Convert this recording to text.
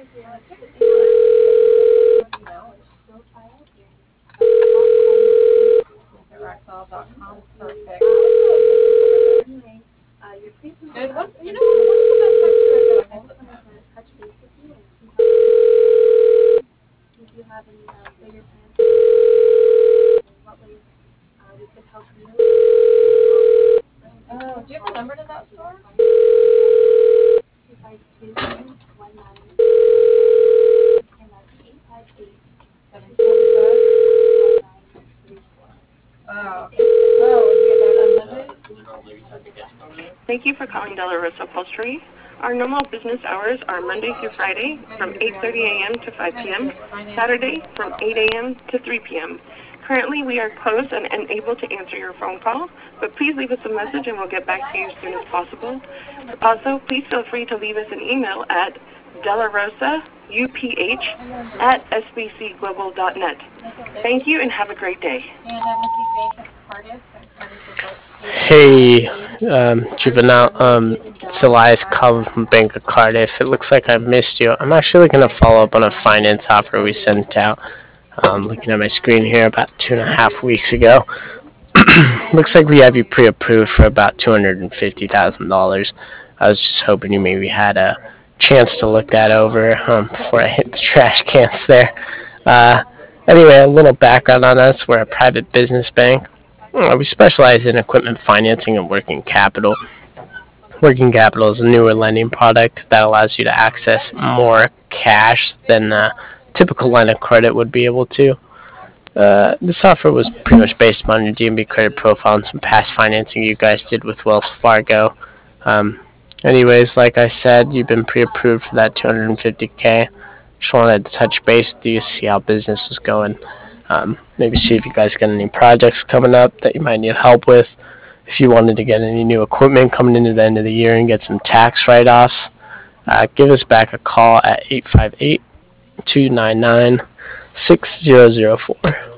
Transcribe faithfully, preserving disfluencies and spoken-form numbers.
Rexall dot com. Perfect. Good. What, you know, what is the best time to get a hold of him? Oh, do you have a number to that store? Seven seven five. Oh. Oh, would you get that on Monday? Thank you for calling De La Rosa Upholstery. Our normal business hours are Monday through Friday from eight thirty a m to five p m, Saturday from eight a m to three p m Currently, we are closed and unable to answer your phone call, but please leave us a message and we'll get back to you as soon as possible. Also, please feel free to leave us an email at delarossauph at s b c global dot net. Thank you and have a great day. Hey, um, Juvenile, um, it's Elias calling from Bank of Cardiff. It looks like I missed you. I'm actually looking to follow up on a finance offer we sent out. Um, looking at my screen here about two and a half weeks ago. Looks like we have you pre-approved for about two hundred fifty thousand dollars. I was just hoping you maybe had a chance to look that over um, before I hit the trash cans there. Uh, anyway, a little background on us. We're a private business bank. Uh, we specialize in equipment financing and working capital. Working capital is a newer lending product that allows you to access more cash than a typical line of credit would be able to. Uh, this offer was pretty much based upon your D M B credit profile and some past financing you guys did with Wells Fargo. Um, anyways, like I said, you've been pre-approved for that two hundred fifty K. Just wanted to touch base with you, see how business was going. Um, maybe see if you guys got any projects coming up that you might need help with. If you wanted to get any new equipment coming into the end of the year and get some tax write-offs, uh, give us back a call at eight five eight, two nine nine, six zero zero four.